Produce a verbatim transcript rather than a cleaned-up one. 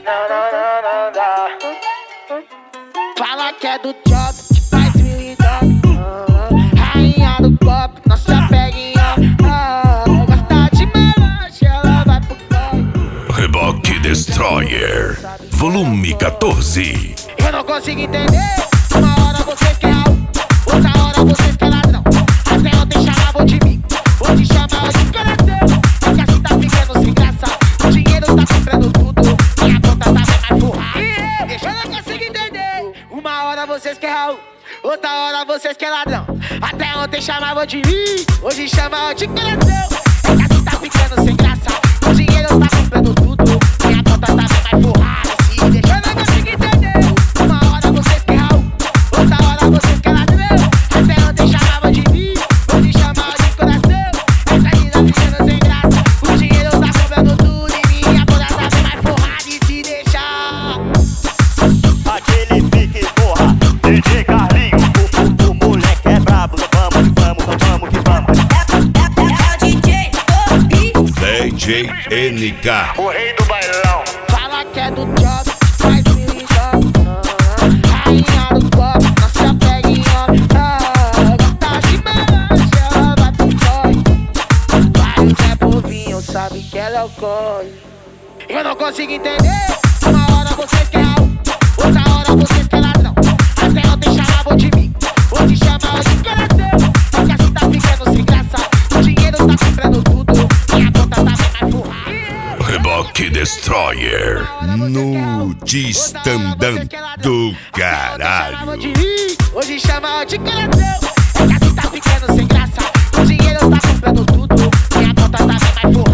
Não, não, não, não dá. Fala que é do job, que faz mil e dólares. Rainha do copo, nós já pega em ó. Gosta de melange, ela vai pro copo. Reboque Destroyer, volume quatorze. Eu não consigo entender. Uma hora vocês quer algo, outra hora vocês quer ladrão. Até ontem chamavam de mim, hoje chamavam de coração. Porque assim tá ficando sem graça, o dinheiro tá comprando tudo, minha conta tá bem mais furrada. Eu não consigo entender. Uma hora vocês quer algo, outra hora vocês quer ladrão. Até ontem chamavam de mim, hoje chamavam de coração. É que assim tá ficando sem graça, o dinheiro tá comprando tudo, minha conta tá bem mais furrada. Se deixa, eu não consigo entender. Uma hora vocês quer algo, outra hora vocês quer ladrão. Até ontem chamavam de mim, hoje chamavam de coração. Essa vida ficando sem graça, o dinheiro tá comprando tudo e minha conta tá bem mais furrada. E se deixar aquele pique, porra, D J Carlinho, o, o, o moleque é brabo. Vamos, vamos, vamos que vamos. É o D J Tobi, D J N K. O rei do bailão. fala que é do job, faz mil e dólares. Rainha do copo, nós já pega em ó. Gosta de melange, ela vai pro corre. Vai é povinho, sabe que ela é o corre. Eu não consigo entender. Uma hora vocês quer algo, outra hora vocês quer ladrão. Até ontem chamavam de mim, hoje chamavam de coração. Porque assim tá ficando sem graça, o dinheiro tá comprando tudo, minha conta tá bem mais furrada. Reboque Destroyer, no Distandam do caralho. Hoje chama de coração. É que assim tá ficando sem graça, o dinheiro tá comprando tudo, minha conta tá bem mais furrada.